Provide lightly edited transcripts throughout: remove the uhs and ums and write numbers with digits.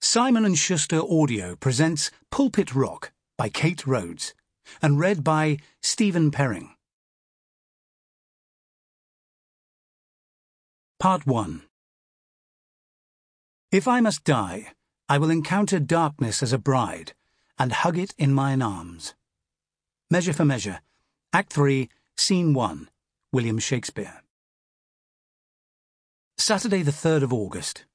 Simon & Schuster Audio presents Pulpit Rock by Kate Rhodes and read by Stephen Perring. Part 1. If I must die, I will encounter darkness as a bride and hug it in mine arms. Measure for Measure, Act 3, Scene 1, William Shakespeare. Saturday the 3rd of August.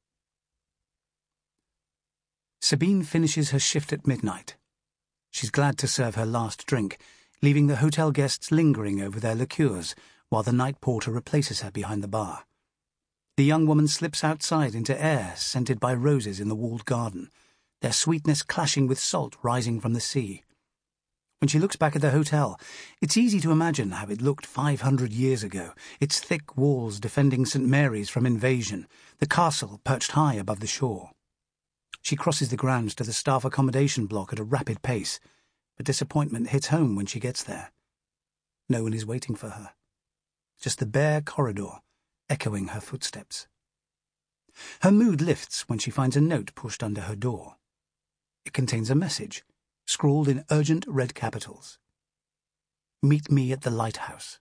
Sabine finishes her shift at midnight. She's glad to serve her last drink, leaving the hotel guests lingering over their liqueurs while the night porter replaces her behind the bar. The young woman slips outside into air scented by roses in the walled garden, their sweetness clashing with salt rising from the sea. When she looks back at the hotel, it's easy to imagine how it looked 500 years ago, its thick walls defending St. Mary's from invasion, the castle perched high above the shore. She crosses the grounds to the staff accommodation block at a rapid pace, but disappointment hits home when she gets there. No one is waiting for her. Just the bare corridor, echoing her footsteps. Her mood lifts when she finds a note pushed under her door. It contains a message, scrawled in urgent red capitals. Meet me at the lighthouse.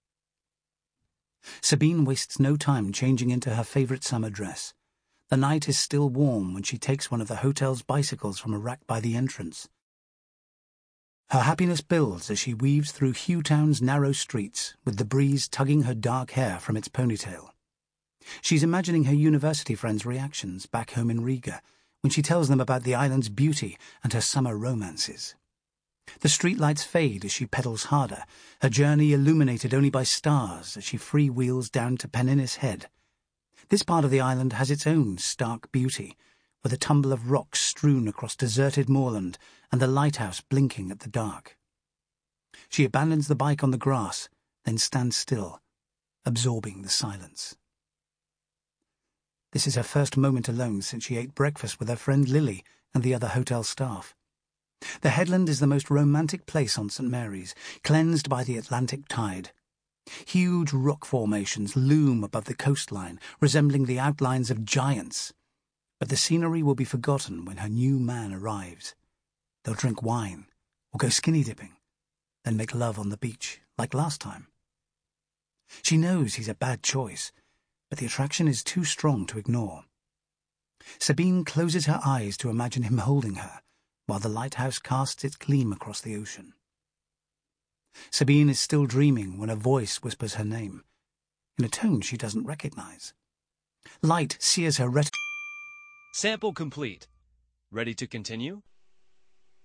Sabine wastes no time changing into her favourite summer dress. The night is still warm when she takes one of the hotel's bicycles from a rack by the entrance. Her happiness builds as she weaves through Hughtown's narrow streets, with the breeze tugging her dark hair from its ponytail. She's imagining her university friends' reactions back home in Riga, when she tells them about the island's beauty and her summer romances. The streetlights fade as she pedals harder, her journey illuminated only by stars as she freewheels down to Penninnis Head. This part of the island has its own stark beauty, with a tumble of rocks strewn across deserted moorland and the lighthouse blinking at the dark. She abandons the bike on the grass, then stands still, absorbing the silence. This is her first moment alone since she ate breakfast with her friend Lily and the other hotel staff. The headland is the most romantic place on St. Mary's, cleansed by the Atlantic tide. Huge rock formations loom above the coastline, resembling the outlines of giants. But the scenery will be forgotten when her new man arrives. They'll drink wine, or go skinny dipping, then make love on the beach, like last time. She knows he's a bad choice, but the attraction is too strong to ignore. Sabine closes her eyes to imagine him holding her, while the lighthouse casts its gleam across the ocean. Sabine is still dreaming when a voice whispers her name, in a tone she doesn't recognize. Light sears her retina. Sample complete. Ready to continue?